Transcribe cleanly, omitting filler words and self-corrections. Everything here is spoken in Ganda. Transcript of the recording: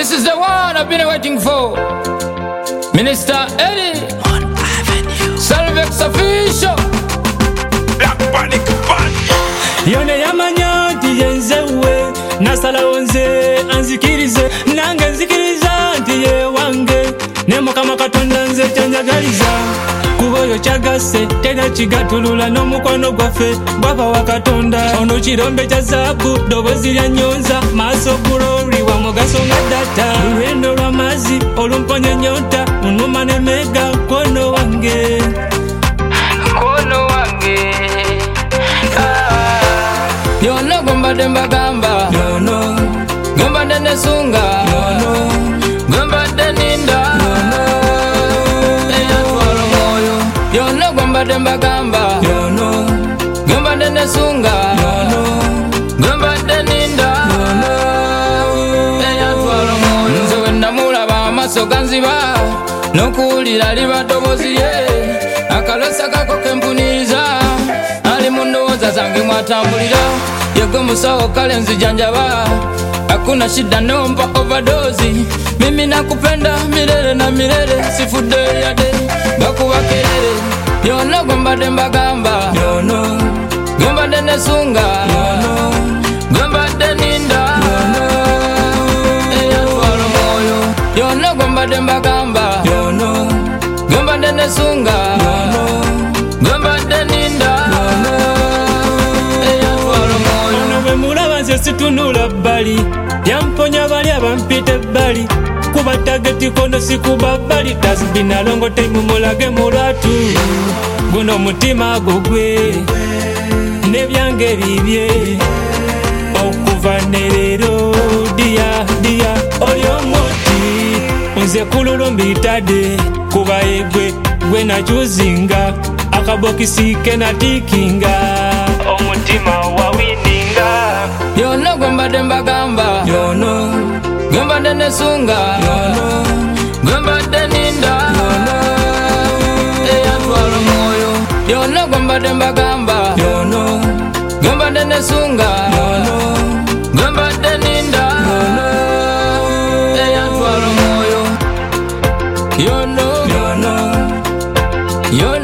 This is the one I've been waiting for. Minister Eddie on Avenue. Salvex official. Black Panic Band. Yone yamanyati yenzewe nasala onze anzikirize nange nzikiriza nti ye wange nemo kama katonda nze kyanjagaliza kuboyo kyagase tena kigatulula n'omukono gwaffe gwava wa katonda ono kirombe kya zaabu ddoboozi lya nnyonza maaso glory wa mugaso nga data lulwendo lw'amazzi olumponya ennyonta unuma ne mega kono wange Yono gomba demba gamba Yono gomba dene sunga Yono gomba deninda Yono eya twalo moyo Yono gomba demba gamba Yono gomba dene sunga Yono gomba deninda Yono eya twalo moyo Nze wenda mulaba amaso ganziba nokuwulira liba ddoboozi lye akalosa kako kempuniza ali mu ndowooza zange mwatambulira yego musawo kale nzijanjaba hakuna shida nompa overdose mimi nakupenda milele na milele sifudde yade gakuba kelele yono gomba demba gamba yono gomba dene sunga yono gomba deninda yono eya twalo moyo yono gomba demba gamba yono gomba dene sunga yono gomba deninda yono eya twalo moyo ono bwe mulaba nze situnula bbali yamponya bali abampita ebbali kuba tageti kono sikuba bbali tasibina longo time mulage mulwatu guno omutima gugwe nebyange bibye okuva nerero dia oli omuti nze kululu mbitadde kuba egwe gwe nakyuzinga akabokisi kenatikinga omutima wawininga yono gomba demba gamba yono gomba dene sunga yono gomba deninda yono eya twalo moyo yono gomba demba gamba yono gomba dene sunga yono gomba deninda yono eya twalo moyo yono